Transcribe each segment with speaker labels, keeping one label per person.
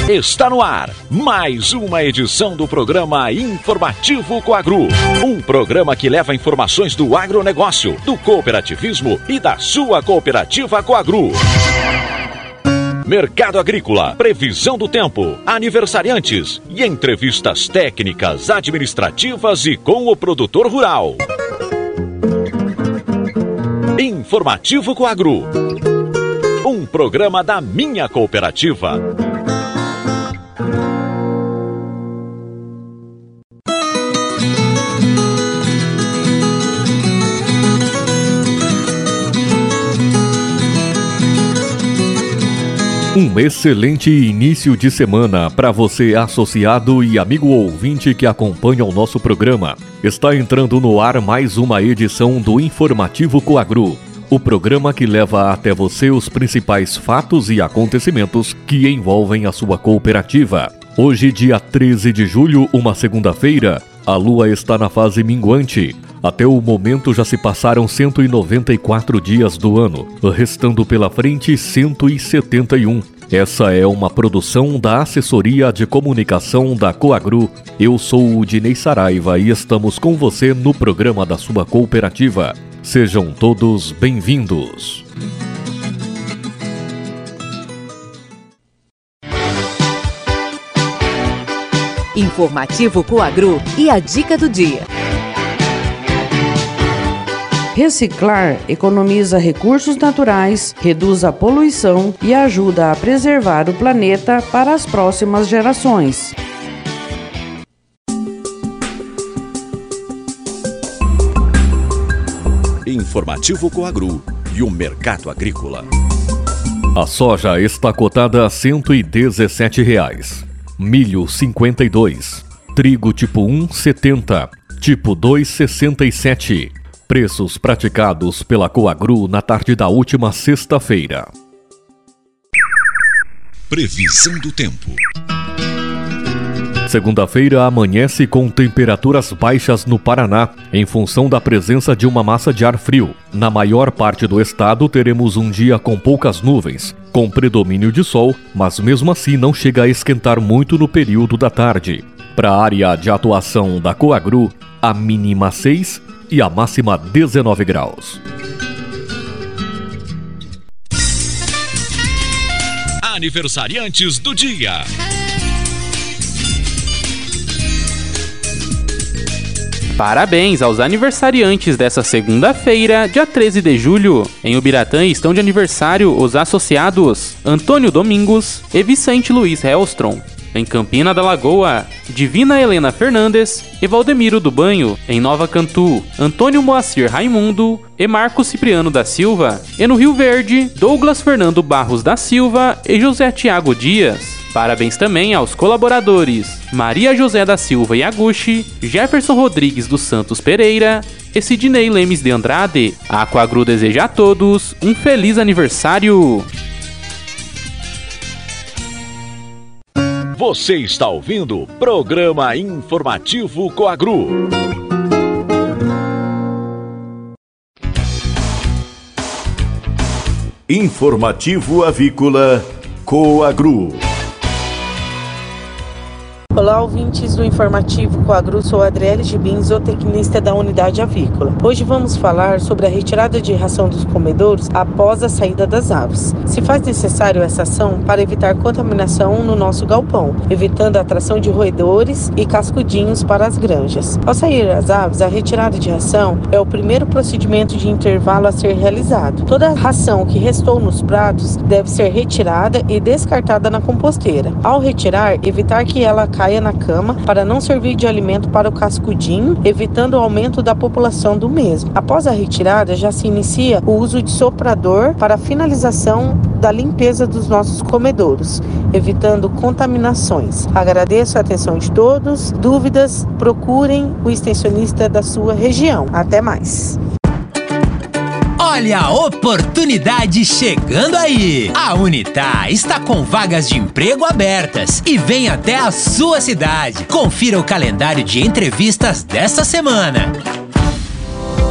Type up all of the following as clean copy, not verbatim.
Speaker 1: Está no ar mais uma edição do programa Informativo Coagru. Um programa que leva informações do agronegócio, do cooperativismo e da sua cooperativa Coagru. Mercado agrícola, previsão do tempo, aniversariantes e entrevistas técnicas, administrativas e com o produtor rural. Informativo Coagru. Um programa da minha cooperativa.
Speaker 2: Um excelente início de semana para você, associado e amigo ouvinte que acompanha o nosso programa. Está entrando no ar mais uma edição do Informativo Coagru, o programa que leva até você os principais fatos e acontecimentos que envolvem a sua cooperativa. Hoje, dia 13 de julho, uma segunda-feira, a lua está na fase minguante. Até o momento já se passaram 194 dias do ano, restando pela frente 171. Essa é uma produção da Assessoria de Comunicação da Coagru. Eu sou o Dinei Saraiva e estamos com você no programa da sua cooperativa. Sejam todos bem-vindos.
Speaker 3: Informativo Coagru e a dica do dia.
Speaker 4: Reciclar economiza recursos naturais, reduz a poluição e ajuda a preservar o planeta para as próximas gerações.
Speaker 1: Informativo Coagru e o mercado agrícola.
Speaker 2: A soja está cotada a R$ 117,00. Milho 52, trigo tipo 1, 70, tipo 2, 67. Preços praticados pela Coagru na tarde da última sexta-feira.
Speaker 1: Previsão do tempo.
Speaker 2: Segunda-feira amanhece com temperaturas baixas no Paraná, em função da presença de uma massa de ar frio. Na maior parte do estado teremos um dia com poucas nuvens, com predomínio de sol, mas mesmo assim não chega a esquentar muito no período da tarde. Para a área de atuação da Coagru, a mínima 6 e a máxima 19 graus.
Speaker 1: Aniversariantes do dia.
Speaker 5: Parabéns aos aniversariantes dessa segunda-feira, dia 13 de julho. Em Ubiratã estão de aniversário os associados Antônio Domingos e Vicente Luiz Hellstrom. Em Campina da Lagoa, Divina Helena Fernandes e Valdemiro do Banho. Em Nova Cantu, Antônio Moacir Raimundo e Marcos Cipriano da Silva. E no Rio Verde, Douglas Fernando Barros da Silva e José Tiago Dias. Parabéns também aos colaboradores Maria José da Silva Yaguchi, Jefferson Rodrigues dos Santos Pereira e Sidney Lemes de Andrade. A Coagru deseja a todos um feliz aniversário!
Speaker 1: Você está ouvindo o programa Informativo Coagru.
Speaker 6: Informativo Avícola Coagru.
Speaker 7: Olá, ouvintes do Informativo Coagru, sou Adriele Gibin, zootecnista da Unidade Avícola. Hoje vamos falar sobre a retirada de ração dos comedouros após a saída das aves. Se faz necessário essa ação para evitar contaminação no nosso galpão, evitando a atração de roedores e cascudinhos para as granjas. Ao sair as aves, a retirada de ração é o primeiro procedimento de intervalo a ser realizado. Toda a ração que restou nos pratos deve ser retirada e descartada na composteira. Ao retirar, evitar que ela caia na cama para não servir de alimento para o cascudinho, evitando o aumento da população do mesmo. Após a retirada, já se inicia o uso de soprador para a finalização da limpeza dos nossos comedouros, evitando contaminações. Agradeço a atenção de todos. Dúvidas, procurem o extensionista da sua região. Até mais.
Speaker 8: Olha a oportunidade chegando aí! A Unitá está com vagas de emprego abertas e vem até a sua cidade. Confira o calendário de entrevistas desta semana.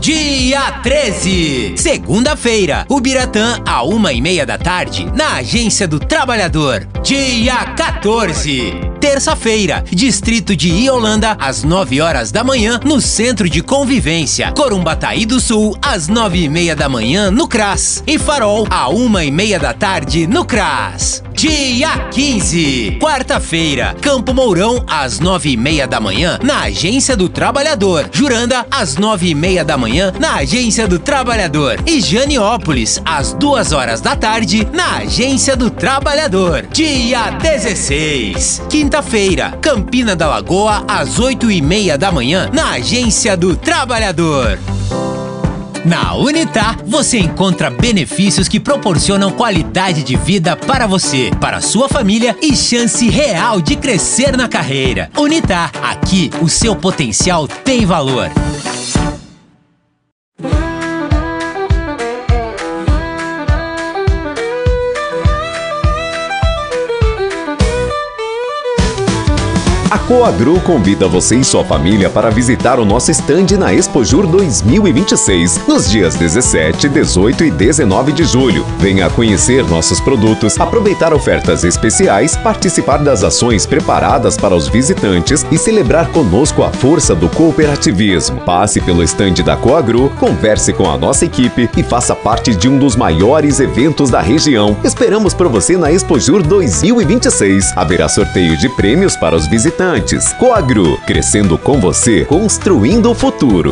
Speaker 8: Dia 13, segunda-feira, Ubiratã, à 1h30 da tarde, na Agência do Trabalhador. Dia 14, terça-feira, Distrito de Iolanda, às 9 horas da manhã, no Centro de Convivência. Corumbataí do Sul, às 9h30 da manhã, no CRAS. E Farol, à 1h30 da tarde, no CRAS. Dia 15, quarta-feira, Campo Mourão, às 9h30 da manhã, na Agência do Trabalhador. Juranda, às 9h30 da manhã, na Agência do Trabalhador. E Janiópolis, às 2 horas da tarde, na Agência do Trabalhador. Dia 16, quinta-feira, Campina da Lagoa, às 8h30 da manhã, na Agência do Trabalhador. Na Unitar, você encontra benefícios que proporcionam qualidade de vida para você, para sua família e chance real de crescer na carreira. Unitar, aqui o seu potencial tem valor.
Speaker 9: A Coagru convida você e sua família para visitar o nosso estande na Expojur 2026, nos dias 17, 18 e 19 de julho. Venha conhecer nossos produtos, aproveitar ofertas especiais, participar das ações preparadas para os visitantes e celebrar conosco a força do cooperativismo. Passe pelo estande da Coagru, converse com a nossa equipe e faça parte de um dos maiores eventos da região. Esperamos por você na Expojur 2026. Haverá sorteio de prêmios para os visitantes. Coagru, crescendo com você, construindo o futuro.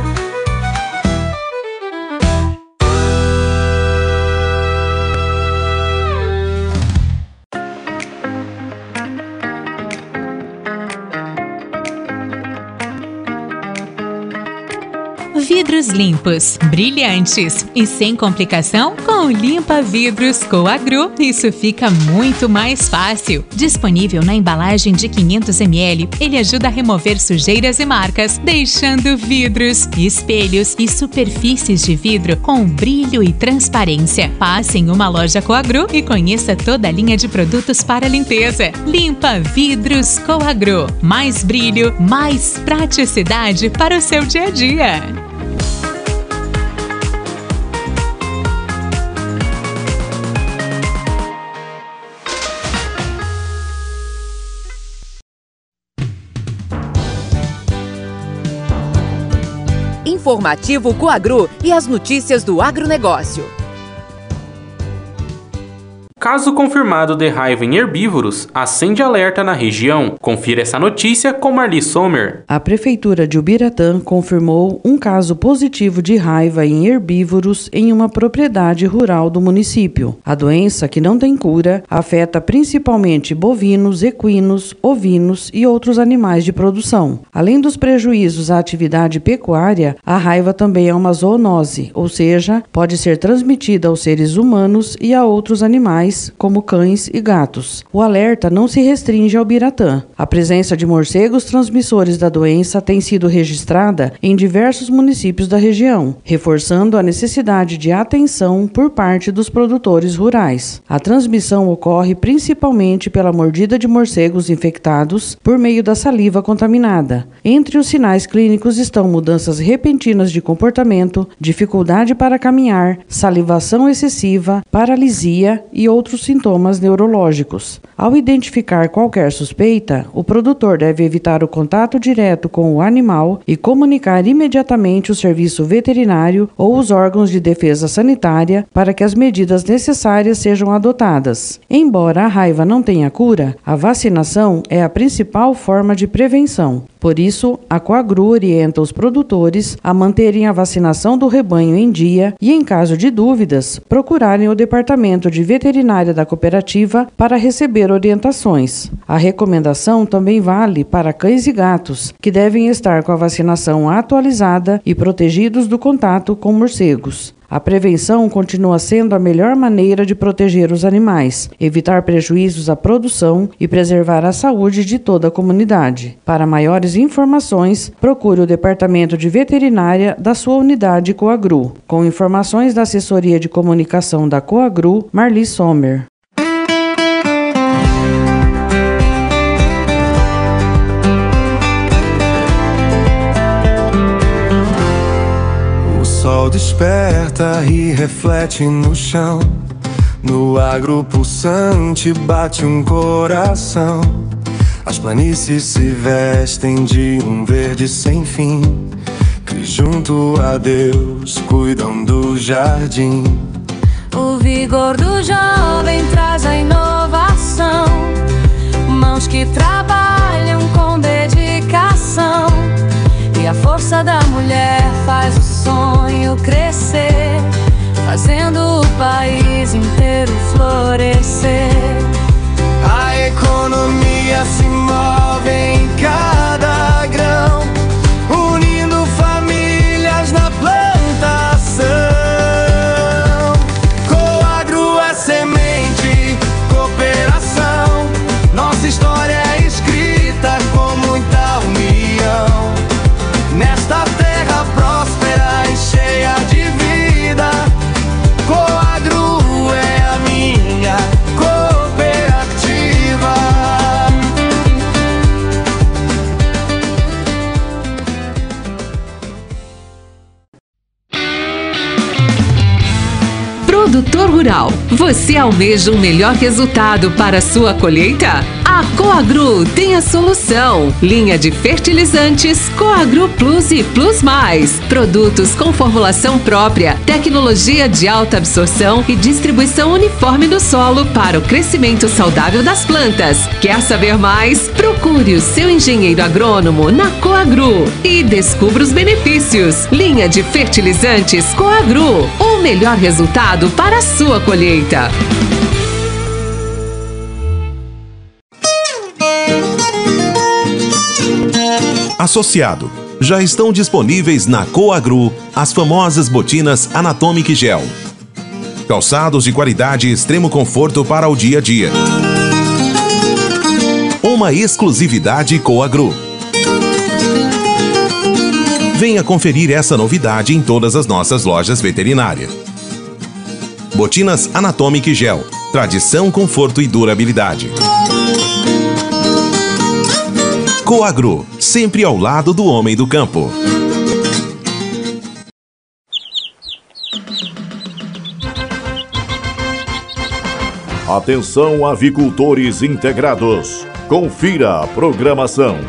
Speaker 10: Vidros limpos, brilhantes e sem complicação com o Limpa Vidros Coagru. Isso fica muito mais fácil. Disponível na embalagem de 500 ml, ele ajuda a remover sujeiras e marcas, deixando vidros, espelhos e superfícies de vidro com brilho e transparência. Passe em uma loja Coagru e conheça toda a linha de produtos para limpeza. Limpa Vidros Coagru. Mais brilho, mais praticidade para o seu dia a dia.
Speaker 3: Informativo Coagru e as notícias do agronegócio.
Speaker 5: Caso confirmado de raiva em herbívoros, acende alerta na região. Confira essa notícia com Marli Sommer.
Speaker 4: A Prefeitura de Ubiratã confirmou um caso positivo de raiva em herbívoros em uma propriedade rural do município. A doença, que não tem cura, afeta principalmente bovinos, equinos, ovinos e outros animais de produção. Além dos prejuízos à atividade pecuária, a raiva também é uma zoonose, ou seja, pode ser transmitida aos seres humanos e a outros animais, como cães e gatos. O alerta não se restringe ao Ubiratã. A presença de morcegos transmissores da doença tem sido registrada em diversos municípios da região, reforçando a necessidade de atenção por parte dos produtores rurais. A transmissão ocorre principalmente pela mordida de morcegos infectados por meio da saliva contaminada. Entre os sinais clínicos estão mudanças repentinas de comportamento, dificuldade para caminhar, salivação excessiva, paralisia e outros sintomas neurológicos. Ao identificar qualquer suspeita, o produtor deve evitar o contato direto com o animal e comunicar imediatamente o serviço veterinário ou os órgãos de defesa sanitária para que as medidas necessárias sejam adotadas. Embora a raiva não tenha cura, a vacinação é a principal forma de prevenção. Por isso, a Coagru orienta os produtores a manterem a vacinação do rebanho em dia e, em caso de dúvidas, procurarem o departamento de veterinária da cooperativa para receber orientações. A recomendação também vale para cães e gatos, que devem estar com a vacinação atualizada e protegidos do contato com morcegos. A prevenção continua sendo a melhor maneira de proteger os animais, evitar prejuízos à produção e preservar a saúde de toda a comunidade. Para maiores informações, procure o Departamento de Veterinária da sua unidade Coagru. Com informações da Assessoria de Comunicação da Coagru, Marli Sommer.
Speaker 11: sol desperta e reflete no chão. No agro pulsante bate um coração. As planícies se vestem de um verde sem fim, que junto a Deus cuidam do jardim.
Speaker 12: O vigor do jovem traz a inovação, mãos que trabalham com dedicação. E a força da mulher faz o sonho crescer, fazendo o país inteiro florescer.
Speaker 11: A economia se move em cada grão, unindo famílias na plantação. Coagro é semente, cooperação. Nossa história é escrita com muita união. Nesta terra próspera e cheia de vida, Coagro é a minha cooperativa.
Speaker 13: Produtor rural, você almeja um melhor resultado para a sua colheita? A Coagro tem a solução. Linha de fertilizantes Coagro Plus e Plus Mais. Produtos com formulação própria, tecnologia de alta absorção e distribuição uniforme no solo para o crescimento saudável das plantas. Quer saber mais? Procure o seu engenheiro agrônomo na Coagro e descubra os benefícios. Linha de fertilizantes Coagro, o melhor resultado para a sua colheita.
Speaker 14: Associado, já estão disponíveis na Coagro as famosas botinas Anatomic Gel. Calçados de qualidade e extremo conforto para o dia a dia. Uma exclusividade Coagro. Venha conferir essa novidade em todas as nossas lojas veterinárias. Botinas Anatomic Gel. Tradição, conforto e durabilidade. Coagro, sempre ao lado do homem do campo.
Speaker 6: Atenção, avicultores integrados. Confira a programação.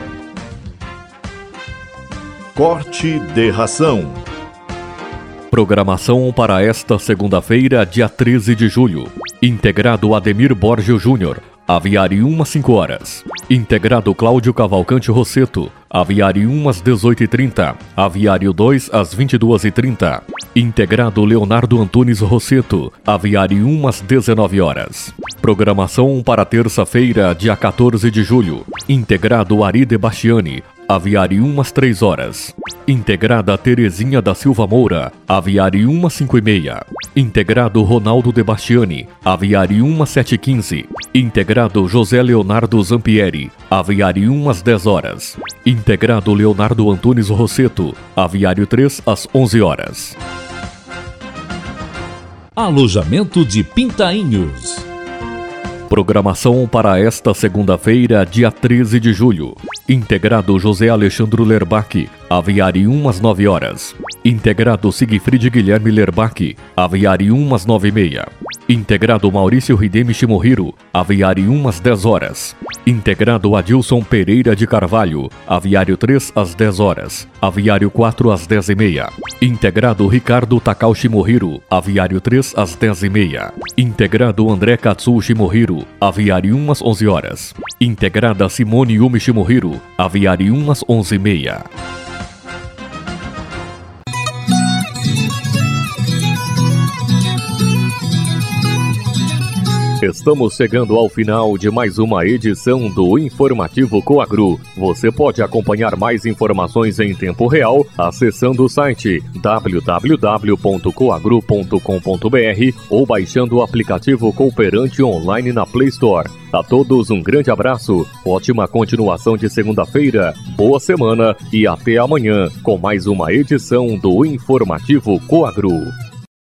Speaker 6: Corte de ração.
Speaker 2: Programação para esta segunda-feira, dia 13 de julho. Integrado Ademir Borgio Júnior, aviário 1 às 5 horas. Integrado Cláudio Cavalcante Rosseto, aviário 1 às 18h30, aviário 2 às 22h30. Integrado Leonardo Antunes Rosseto, aviário 1 às 19 horas. Programação para terça-feira, dia 14 de julho. Integrado Ari de Bastiani, aviário 1 às 3 horas. Integrada Terezinha da Silva Moura, aviário 1 às 5h30. Integrado Ronaldo de Bastiani, aviário 1 às 7h15. Integrado José Leonardo Zampieri, aviário 1 às 10 horas. Integrado Leonardo Antunes Rosseto, aviário 3 às 11 horas.
Speaker 1: Alojamento de Pintainhos.
Speaker 2: Programação para esta segunda-feira, dia 13 de julho. Integrado José Alexandre Lerbach, aviário 1 às 9 horas. Integrado Sigfrid Guilherme Lerbach, aviário 1 às 9h30. Integrado Maurício Hidemi Shimohiro, aviário 1 às 10 horas. Integrado Adilson Pereira de Carvalho, aviário 3 às 10 horas. Aviário 4 às 10h30. Integrado Ricardo Takao Shimohiro, aviário 3 às 10h30. Integrado André Katsu Shimohiro, aviário 1 às 11 horas. Integrada Simone Yumi Shimohiro, aviário 1 às 11h30. Estamos chegando ao final de mais uma edição do Informativo Coagro. Você pode acompanhar mais informações em tempo real acessando o site www.coagro.com.br ou baixando o aplicativo Cooperante online na Play Store. A todos um grande abraço, ótima continuação de segunda-feira, boa semana e até amanhã com mais uma edição do Informativo Coagro.